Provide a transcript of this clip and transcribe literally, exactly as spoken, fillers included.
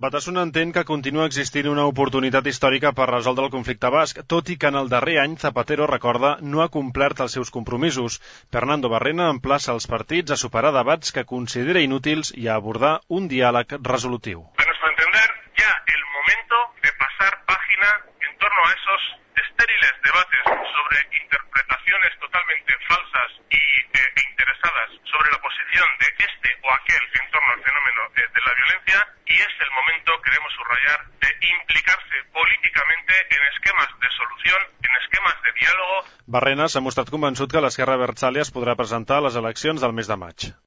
Batasuna entén que continua existint una oportunitat històrica per resoldre el conflicte basc, tot i que en el darrer any Zapatero, recorda, no ha complert els seus compromisos. Fernando Barrena emplaça els partits a superar debats que considera inútils i a abordar un diàleg resolutiu. A nuestro entender, ya el momento de pasar página en torno a esos estériles debates sobre interpretaciones totalmente falsas y eh, interesadas sobre la posición de este o aquel en torno al fenómeno eh, de la violencia, y es el momento, queremos subrayar, de implicarse políticamente en esquemas de solución, en esquemas de diálogo. Barrena s'ha mostrat convençut que l'esquerra abertzale es podrà presentar a les eleccions del mes de maig.